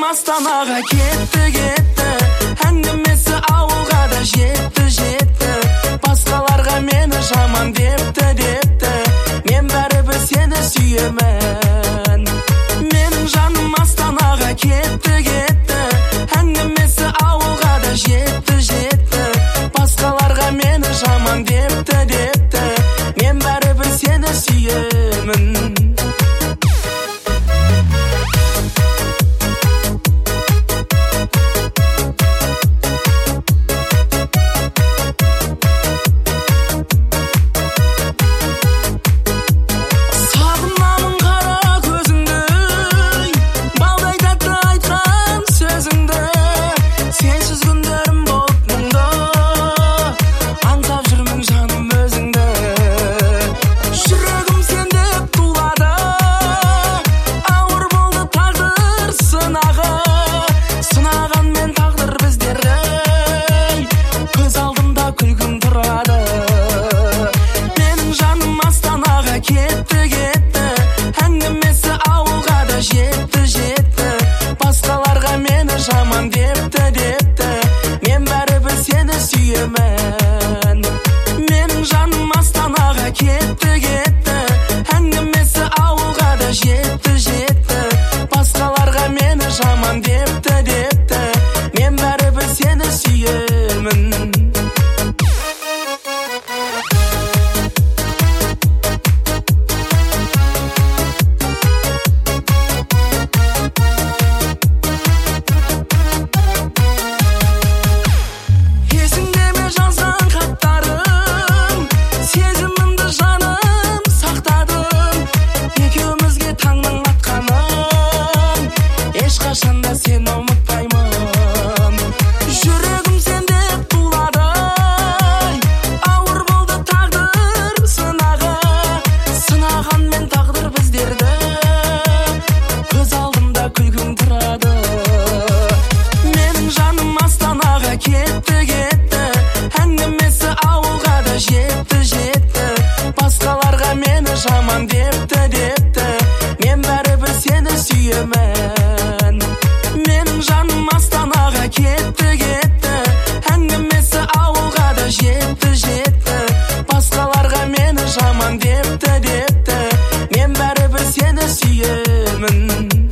Астанаға кетті әңгімесі ауылға да жетті басқаларға мені жаман депті мен бәрібір сені сүйемін менің жаным Астанаға кетті әңгімесі ауылға да жетті басқаларға мені жаман депті мен бәрібір сені сүйемін менің жаным Астанаға кетті әңгімесі ауылға да жетті басқаларға мені жаман депті мен бәрібір сені сүйемін ешқашанда сені ұмытпаймын жүрегім сенде тулады ауыр болды тағдыр сынағанмен тағдыр біздерді көз алдымда күлкің тұрады менің жаным Астанаға кетті әңгімесі ауылға да жетті басқаларға мені жаман депті мен бәрібір сені сүйемін менің жаным Астанаға кетті әңгімесі ауылға да жетті басқаларға мені жаман депті мен бәрібір сені сүйемін